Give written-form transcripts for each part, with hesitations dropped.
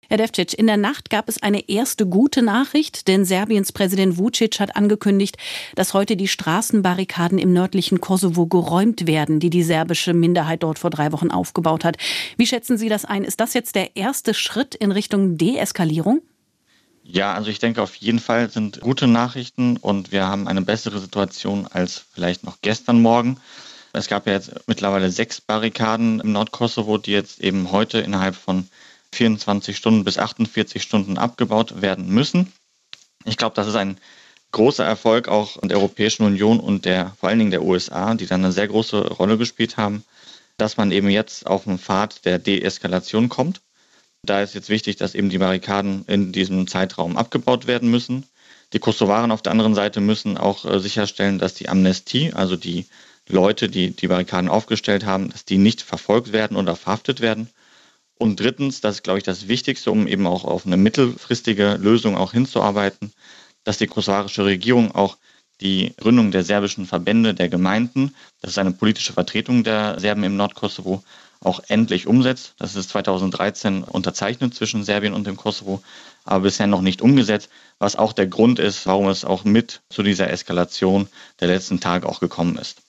Herr Devčić, in der Nacht gab es eine erste gute Nachricht, denn Serbiens Präsident Vučić hat angekündigt, dass heute die Straßenbarrikaden im nördlichen Kosovo geräumt werden, die serbische Minderheit dort vor 3 Wochen aufgebaut hat. Wie schätzen Sie das ein? Ist das jetzt der erste Schritt in Richtung Deeskalierung? Ja, also ich denke, auf jeden Fall sind gute Nachrichten und wir haben eine bessere Situation als vielleicht noch gestern Morgen. Es gab ja jetzt mittlerweile 6 Barrikaden im Nordkosovo, die jetzt eben heute innerhalb von 24 Stunden bis 48 Stunden abgebaut werden müssen. Ich glaube, das ist ein großer Erfolg auch der Europäischen Union und vor allen Dingen der USA, die da eine sehr große Rolle gespielt haben, dass man eben jetzt auf den Pfad der Deeskalation kommt. Da ist jetzt wichtig, dass eben die Barrikaden in diesem Zeitraum abgebaut werden müssen. Die Kosovaren auf der anderen Seite müssen auch sicherstellen, dass die Amnestie, also die Leute, die die Barrikaden aufgestellt haben, dass die nicht verfolgt werden oder verhaftet werden. Und drittens, das ist, glaube ich, das Wichtigste, um eben auch auf eine mittelfristige Lösung auch hinzuarbeiten, dass die kosovarische Regierung auch die Gründung der serbischen Verbände, der Gemeinden, das ist eine politische Vertretung der Serben im Nordkosovo, auch endlich umsetzt. Das ist 2013 unterzeichnet zwischen Serbien und dem Kosovo, aber bisher noch nicht umgesetzt, was auch der Grund ist, warum es auch mit zu dieser Eskalation der letzten Tage auch gekommen ist.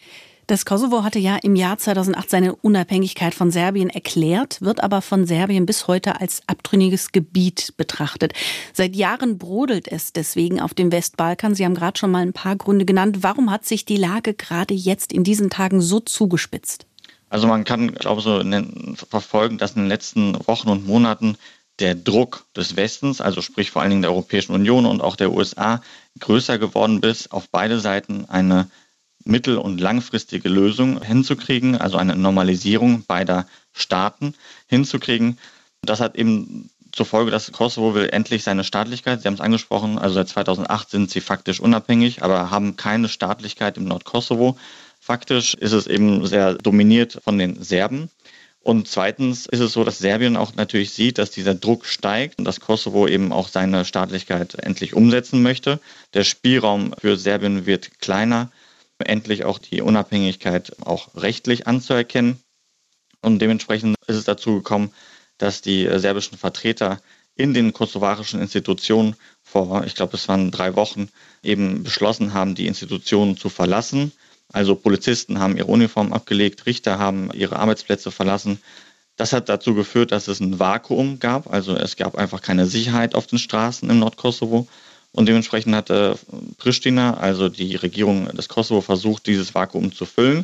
Das Kosovo hatte ja im Jahr 2008 seine Unabhängigkeit von Serbien erklärt, wird aber von Serbien bis heute als abtrünniges Gebiet betrachtet. Seit Jahren brodelt es deswegen auf dem Westbalkan. Sie haben gerade schon mal ein paar Gründe genannt. Warum hat sich die Lage gerade jetzt in diesen Tagen so zugespitzt? Also man kann, glaube ich, so verfolgen, dass in den letzten Wochen und Monaten der Druck des Westens, also sprich vor allen Dingen der Europäischen Union und auch der USA, größer geworden ist, auf beide Seiten eine mittel- und langfristige Lösung hinzukriegen, also eine Normalisierung beider Staaten hinzukriegen. Das hat eben zur Folge, dass Kosovo will endlich seine Staatlichkeit, Sie haben es angesprochen, also seit 2008 sind sie faktisch unabhängig, aber haben keine Staatlichkeit im Nordkosovo. Faktisch ist es eben sehr dominiert von den Serben. Und zweitens ist es so, dass Serbien auch natürlich sieht, dass dieser Druck steigt und dass Kosovo eben auch seine Staatlichkeit endlich umsetzen möchte. Der Spielraum für Serbien wird kleiner, endlich auch die Unabhängigkeit auch rechtlich anzuerkennen. Und dementsprechend ist es dazu gekommen, dass die serbischen Vertreter in den kosovarischen Institutionen vor, ich glaube, es waren 3 Wochen, eben beschlossen haben, die Institutionen zu verlassen. Also Polizisten haben ihre Uniform abgelegt, Richter haben ihre Arbeitsplätze verlassen. Das hat dazu geführt, dass es ein Vakuum gab. Also es gab einfach keine Sicherheit auf den Straßen im Nordkosovo. Und dementsprechend hat Pristina, also die Regierung des Kosovo, versucht, dieses Vakuum zu füllen.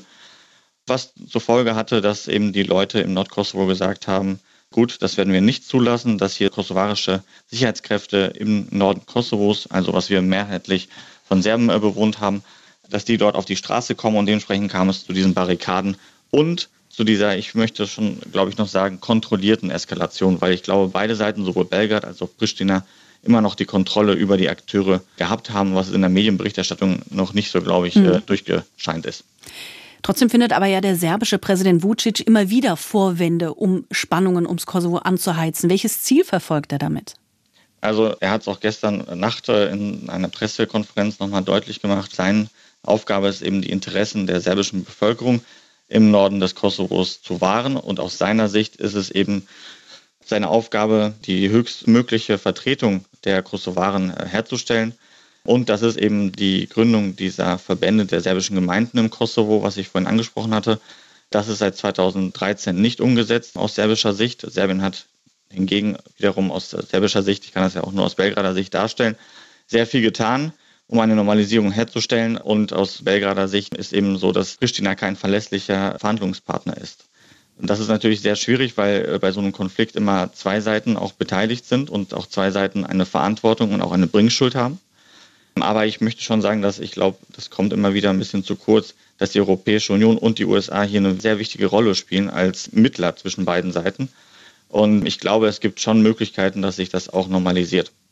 Was zur Folge hatte, dass eben die Leute im Nordkosovo gesagt haben, gut, das werden wir nicht zulassen, dass hier kosovarische Sicherheitskräfte im Norden Kosovos, also was wir mehrheitlich von Serben bewohnt haben, dass die dort auf die Straße kommen und dementsprechend kam es zu diesen Barrikaden und zu dieser, ich möchte schon, glaube ich, noch sagen, kontrollierten Eskalation, weil ich glaube, beide Seiten, sowohl Belgrad als auch Pristina, immer noch die Kontrolle über die Akteure gehabt haben, was in der Medienberichterstattung noch nicht so, glaube ich, durchgescheint ist. Trotzdem findet aber ja der serbische Präsident Vučić immer wieder Vorwände, um Spannungen ums Kosovo anzuheizen. Welches Ziel verfolgt er damit? Also er hat es auch gestern Nacht in einer Pressekonferenz nochmal deutlich gemacht. Seine Aufgabe ist eben, die Interessen der serbischen Bevölkerung im Norden des Kosovos zu wahren. Und aus seiner Sicht ist es eben seine Aufgabe, die höchstmögliche Vertretung der Kosovaren herzustellen. Und das ist eben die Gründung dieser Verbände der serbischen Gemeinden im Kosovo, was ich vorhin angesprochen hatte. Das ist seit 2013 nicht umgesetzt aus serbischer Sicht. Serbien hat hingegen wiederum aus serbischer Sicht, ich kann das ja auch nur aus Belgrader Sicht darstellen, sehr viel getan, um eine Normalisierung herzustellen. Und aus Belgrader Sicht ist eben so, dass Pristina kein verlässlicher Verhandlungspartner ist. Und das ist natürlich sehr schwierig, weil bei so einem Konflikt immer 2 Seiten auch beteiligt sind und auch 2 Seiten eine Verantwortung und auch eine Bringschuld haben. Aber ich möchte schon sagen, dass ich glaube, das kommt immer wieder ein bisschen zu kurz, dass die Europäische Union und die USA hier eine sehr wichtige Rolle spielen als Mittler zwischen beiden Seiten. Und ich glaube, es gibt schon Möglichkeiten, dass sich das auch normalisiert.